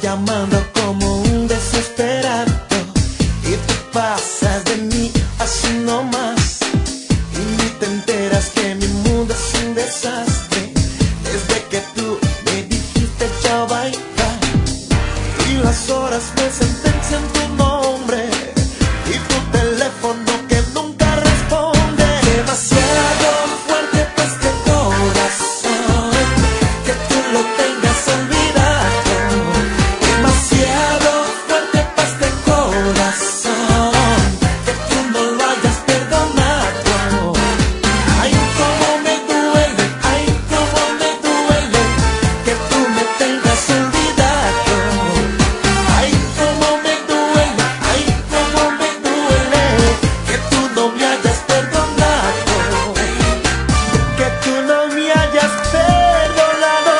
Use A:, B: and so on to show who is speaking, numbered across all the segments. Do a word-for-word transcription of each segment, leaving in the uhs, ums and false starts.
A: llamando como un desesperado y tú pasas de mí así nomás y ni te enteras que mi mundo es un desastre desde que tú me dijiste chao bye bye y las horas me sentencian tu nombre y tu teléfono que nunca responde. Demasiado fuerte pa' este corazón que tú lo tengas olvidado. Demasiado fuerte pa' este corazón que tú no lo hayas perdonado. Ay, cómo me duele, ay, cómo me duele que tú me tengas olvidado. Ay, cómo me duele, ay, cómo me duele que tú no me hayas perdonado. Que tú no me hayas perdonado.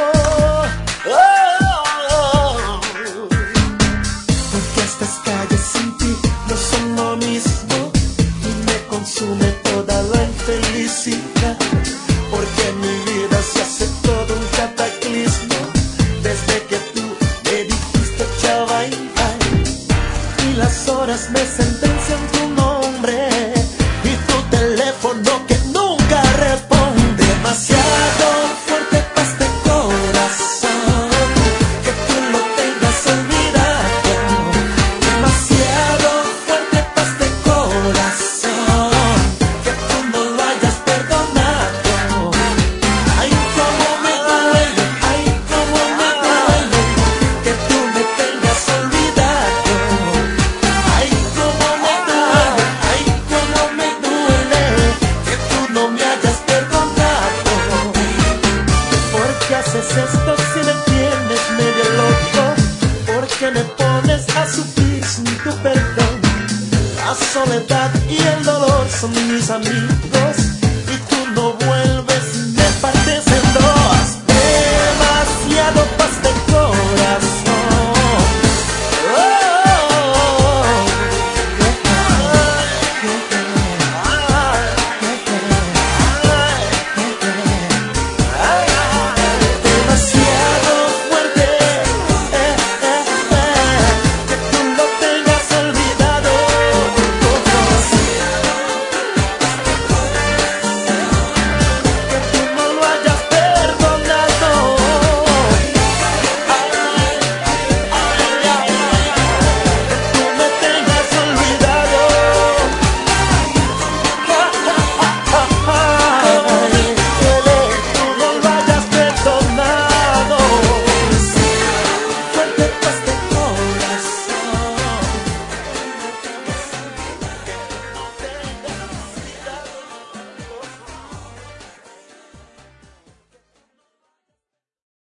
A: Oh, porque estas calles sin ti no son lo mismo y me consume toda la infelicidad. Porque mi vida se hace todo un cataclismo desde que tú me dijiste chao bye bye y las horas me sentencian tu nombre y tu teléfono que nunca responde. Demasiado fuerte pa' este corazón que tú lo tengas olvidado. Demasiado fuerte pa' este corazón que tú no lo hayas perdonado. Ay, cómo me duele, ay, cómo me duele que tú me tengas olvidado. Ay, cómo me duele, ay, cómo me duele que tú no me hayas perdonado. ¿Por qué haces esto si me tienes medio loco? ¿Por qué me pones a sufrir sin tu perdón? La soledad y el dolor son mis amigos.